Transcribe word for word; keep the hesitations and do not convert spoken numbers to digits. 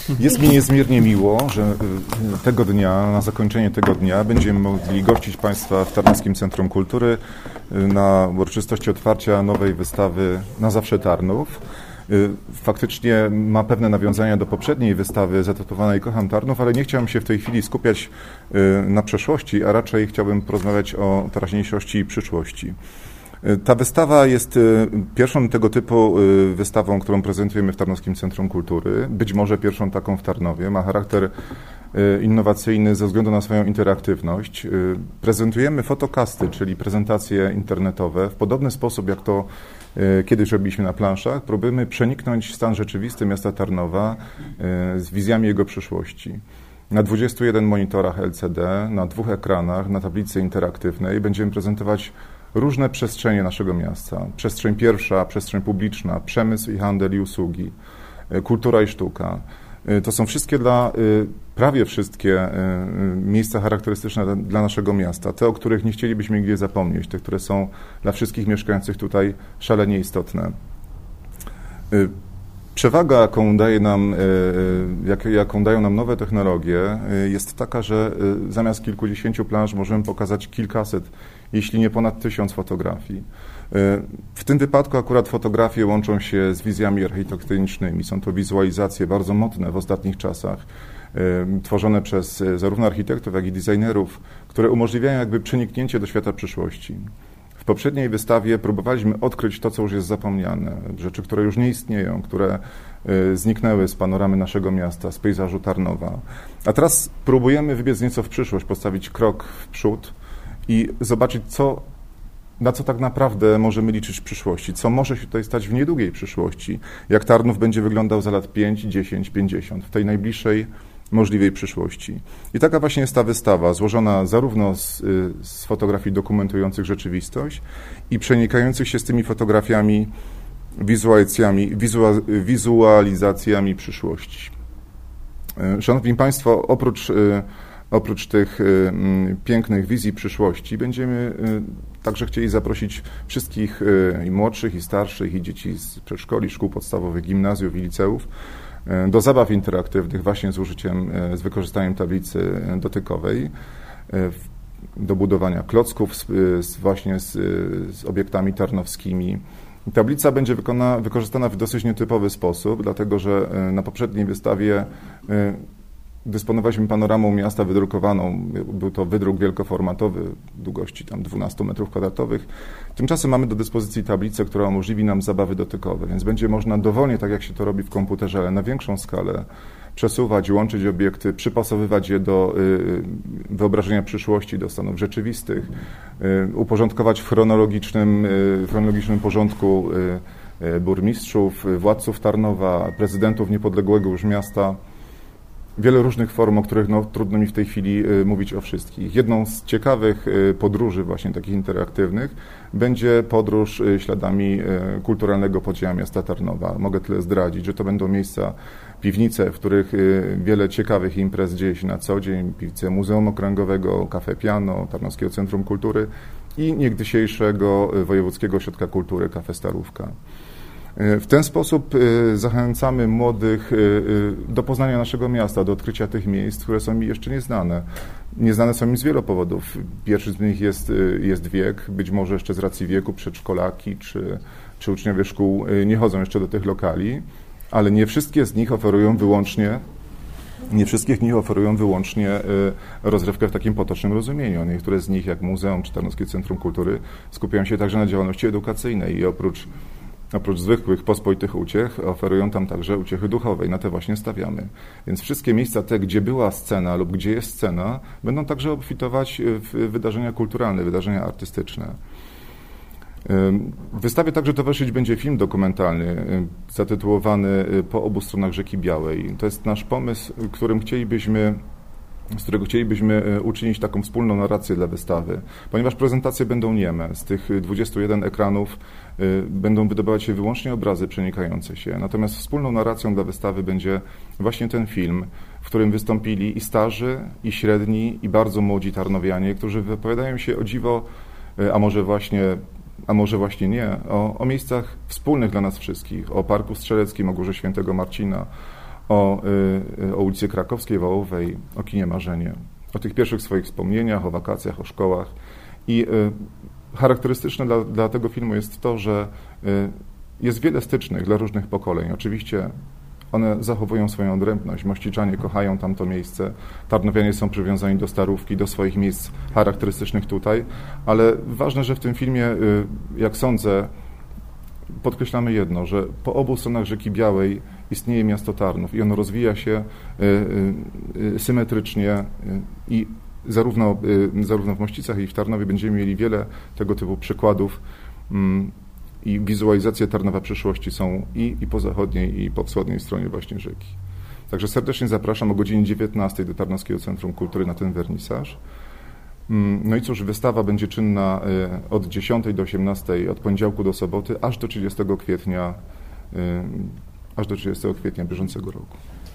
Jest mi niezmiernie miło, że tego dnia, na zakończenie tego dnia będziemy mogli gościć Państwa w Tarnowskim Centrum Kultury na uroczystości otwarcia nowej wystawy Na zawsze Tarnów. Faktycznie ma pewne nawiązania do poprzedniej wystawy zatytułowanej Kocham Tarnów, ale nie chciałem się w tej chwili skupiać na przeszłości, a raczej chciałbym porozmawiać o teraźniejszości i przyszłości. Ta wystawa jest pierwszą tego typu wystawą, którą prezentujemy w Tarnowskim Centrum Kultury. Być może pierwszą taką w Tarnowie. Ma charakter innowacyjny ze względu na swoją interaktywność. Prezentujemy fotokasty, czyli prezentacje internetowe w podobny sposób, jak to kiedyś robiliśmy na planszach. Próbujemy przeniknąć stan rzeczywisty miasta Tarnowa z wizjami jego przyszłości. Na dwudziestu jeden monitorach L C D, na dwóch ekranach, na tablicy interaktywnej będziemy prezentować różne przestrzenie naszego miasta. Przestrzeń pierwsza, przestrzeń publiczna, przemysł i handel i usługi, kultura i sztuka. To są wszystkie dla, prawie wszystkie miejsca charakterystyczne dla naszego miasta. Te, o których nie chcielibyśmy nigdzie zapomnieć, te, które są dla wszystkich mieszkających tutaj szalenie istotne. Przewaga, jaką, daje nam, jak, jaką dają nam nowe technologie, jest taka, że zamiast kilkudziesięciu planż możemy pokazać kilkaset, jeśli nie ponad tysiąc fotografii. W tym wypadku akurat fotografie łączą się z wizjami architektonicznymi. Są to wizualizacje bardzo modne w ostatnich czasach, tworzone przez zarówno architektów, jak i designerów, które umożliwiają jakby przeniknięcie do świata przyszłości. W poprzedniej wystawie próbowaliśmy odkryć to, co już jest zapomniane, rzeczy, które już nie istnieją, które zniknęły z panoramy naszego miasta, z pejzażu Tarnowa. A teraz próbujemy wybiec nieco w przyszłość, postawić krok w przód i zobaczyć, co, na co tak naprawdę możemy liczyć w przyszłości, co może się tutaj stać w niedługiej przyszłości, jak Tarnów będzie wyglądał za lat pięć, dziesięć, pięćdziesiąt, w tej najbliższej możliwej przyszłości. I taka właśnie jest ta wystawa, złożona zarówno z, z fotografii dokumentujących rzeczywistość i przenikających się z tymi fotografiami wizualizacjami, wizua, wizualizacjami przyszłości. Szanowni Państwo, oprócz, oprócz tych pięknych wizji przyszłości będziemy także chcieli zaprosić wszystkich i młodszych, i starszych, i dzieci z przedszkoli, szkół podstawowych, gimnazjów i liceów do zabaw interaktywnych właśnie z użyciem, z wykorzystaniem tablicy dotykowej, do budowania klocków z, z właśnie z, z obiektami tarnowskimi. Tablica będzie wykona, wykorzystana w dosyć nietypowy sposób, dlatego że na poprzedniej wystawie dysponowaliśmy panoramą miasta wydrukowaną. Był to wydruk wielkoformatowy, długości tam dwanaście metrów kwadratowych. Tymczasem mamy do dyspozycji tablicę, która umożliwi nam zabawy dotykowe, więc będzie można dowolnie, tak jak się to robi w komputerze, ale na większą skalę, przesuwać, łączyć obiekty, przypasowywać je do y, wyobrażenia przyszłości, do stanów rzeczywistych, y, uporządkować w chronologicznym, y, w chronologicznym porządku y, y, burmistrzów, y, władców Tarnowa, prezydentów niepodległego już miasta. Wiele różnych form, o których no, trudno mi w tej chwili y, mówić o wszystkich. Jedną z ciekawych y, podróży właśnie takich interaktywnych będzie podróż y, śladami y, kulturalnego podziemia miasta Tarnowa. Mogę tyle zdradzić, że to będą miejsca, piwnice, w których y, wiele ciekawych imprez dzieje się na co dzień. Piwnice Muzeum Okręgowego, Cafe Piano, Tarnowskiego Centrum Kultury i niegdysiejszego y, Wojewódzkiego Ośrodka Kultury Cafe Starówka. W ten sposób zachęcamy młodych do poznania naszego miasta, do odkrycia tych miejsc, które są mi jeszcze nieznane. Nieznane są mi z wielu powodów. Pierwszy z nich jest, jest wiek, być może jeszcze z racji wieku przedszkolaki czy, czy uczniowie szkół nie chodzą jeszcze do tych lokali, ale nie wszystkie z nich oferują wyłącznie Nie wszystkie z nich oferują wyłącznie rozrywkę w takim potocznym rozumieniu. Niektóre z nich, jak Muzeum czy Tarnowskie Centrum Kultury, skupiają się także na działalności edukacyjnej i oprócz Oprócz zwykłych, pospolitych uciech, oferują tam także uciechy duchowej. Na te właśnie stawiamy. Więc wszystkie miejsca te, gdzie była scena lub gdzie jest scena, będą także obfitować w wydarzenia kulturalne, wydarzenia artystyczne. W wystawie także towarzyszyć będzie film dokumentalny zatytułowany Po obu stronach rzeki Białej. To jest nasz pomysł, którym chcielibyśmy z którego chcielibyśmy uczynić taką wspólną narrację dla wystawy, ponieważ prezentacje będą nieme. Z tych dwudziestu jeden ekranów będą wydobywać się wyłącznie obrazy przenikające się. Natomiast wspólną narracją dla wystawy będzie właśnie ten film, w którym wystąpili i starzy, i średni, i bardzo młodzi tarnowianie, którzy wypowiadają się o dziwo, a może właśnie, a może właśnie nie, o, o miejscach wspólnych dla nas wszystkich, o Parku Strzeleckim, o Górze Świętego Marcina, o, o ulicy Krakowskiej, Wołowej, o kinie Marzenie, o tych pierwszych swoich wspomnieniach, o wakacjach, o szkołach. I charakterystyczne dla, dla tego filmu jest to, że jest wiele stycznych dla różnych pokoleń. Oczywiście one zachowują swoją odrębność. Mościczanie kochają tamto miejsce, tarnowianie są przywiązani do Starówki, do swoich miejsc charakterystycznych tutaj, ale ważne, że w tym filmie, jak sądzę, podkreślamy jedno, że po obu stronach rzeki Białej istnieje miasto Tarnów i ono rozwija się symetrycznie i zarówno, zarówno w Mościcach, jak i w Tarnowie będziemy mieli wiele tego typu przykładów i wizualizacje Tarnowa przyszłości są i, i po zachodniej, i po wschodniej stronie właśnie rzeki. Także serdecznie zapraszam o godzinie dziewiętnastej do Tarnowskiego Centrum Kultury na ten wernisaż. No i cóż, wystawa będzie czynna od dziesiątej do osiemnastej, od poniedziałku do soboty, aż do trzydziestego kwietnia, aż do trzydziestego kwietnia bieżącego roku.